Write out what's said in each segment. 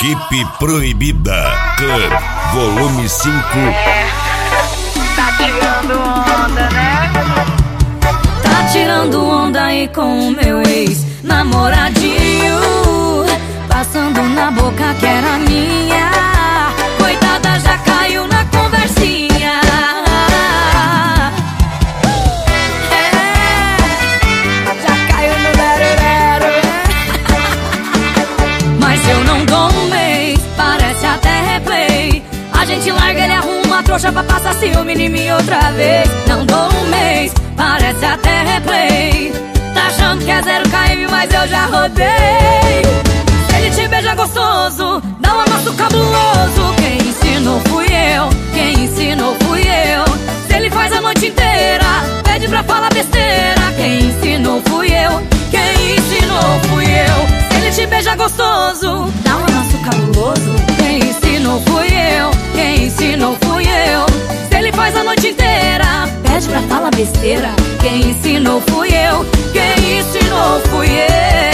Equipe Proibida Club, volume 5. Tá tirando onda, né? Tá tirando onda aí com o meu ex-namoradinho, passando na boca que era minha. Coitada, já caiu na conversinha. Já caiu no lero-lero. Mas eu não dou um mês, parece até replay. A gente larga, ele arruma a trouxa pra passar ciúme em mim outra vez. Não dou um mês, parece até replay. Tá achando que é 0 km, mas eu já rodei. Se ele te beija gostoso, dá um amasso cabuloso. Quem ensinou fui eu, quem ensinou fui eu. Se ele faz a noite inteira, pede pra falar besteira. Quem ensinou fui eu, quem ensinou fui eu. Se ele te beija gostoso, dá um amasso cabuloso. Quem ensinou fui eu, quem ensinou fui eu. Se ele faz a noite inteira, pede pra falar besteira. Quem ensinou fui eu, quem ensinou fui eu.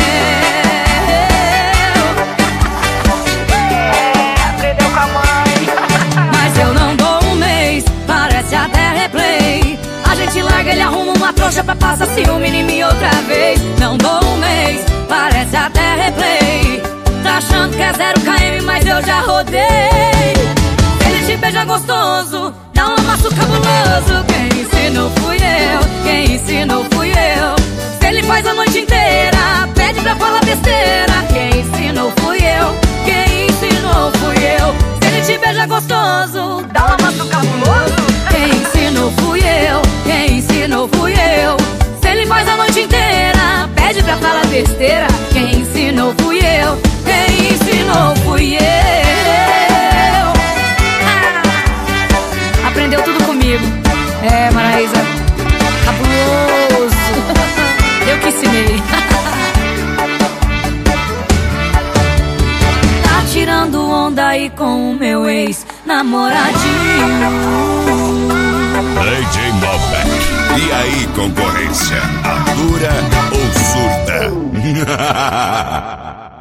Aprendeu com a mãe. Mas eu não dou um mês, parece até replay. A gente larga, ele arruma uma trouxa pra passar ciúme em mim outra vez. Não dou um mês, parece até replay. Tá achando que é 0 km, mas eu já rodei. Ele te beija gostoso, dá um amasso cabuloso. Quem ensinou fui eu, quem ensinou fui eu. Se ele faz a noite inteira, pede pra falar besteira. Quem ensinou fui eu, quem ensinou fui eu. Se ele te beija gostoso, Dá um amasso cabuloso. quem ensinou fui eu, quem ensinou fui eu. Se ele faz a noite inteira, pede pra falar besteira. Quem ensinou fui eu, quem ensinou fui eu. Aprendeu tudo comigo. É, Maraísa, cabuloso. Eu que ensinei. Tá tirando onda aí com o meu ex-namoradinho. DJ Malbec. E aí, concorrência? Adura ou surda?